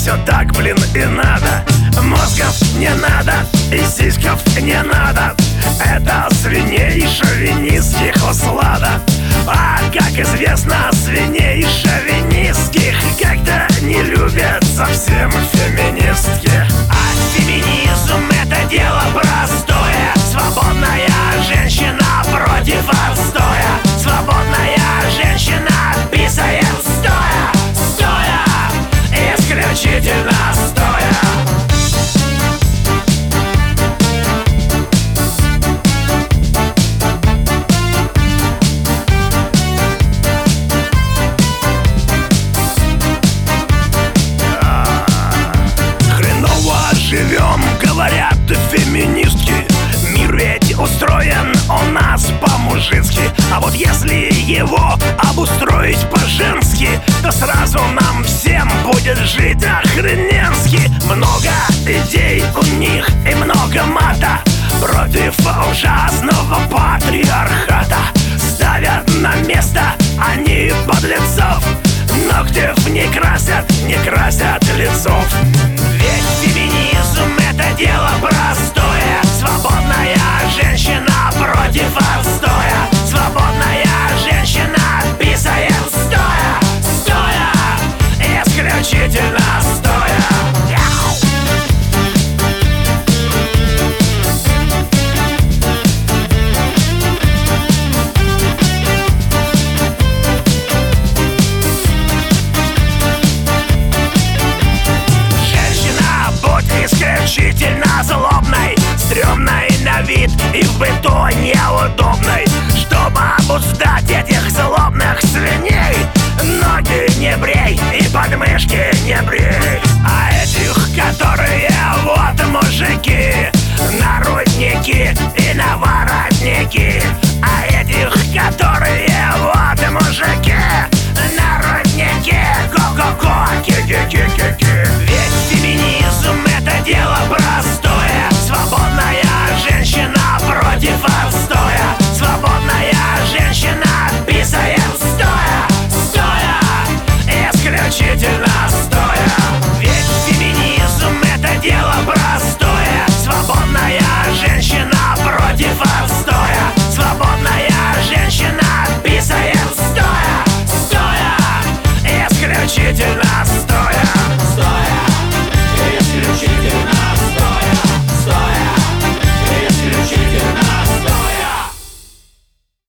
все так, блин, и надо. Мозгов не надо и сиськов не надо. Это свиней и шовинистских услада. А как известно, свиней и шовинистских как-то не любят совсем феминистки. А феминизм — это дело простое. Свободная женщина против отстоя. Свободная женщина писает стоя. Стоя, исключительно стоя. Живем, говорят феминистки. Мир ведь устроен у нас по-мужицки. А вот если его обустроить по-женски, то сразу нам всем будет жить охрененски. Много идей у них и много мата против ужасного патриархата. Ставят на место они подлецов.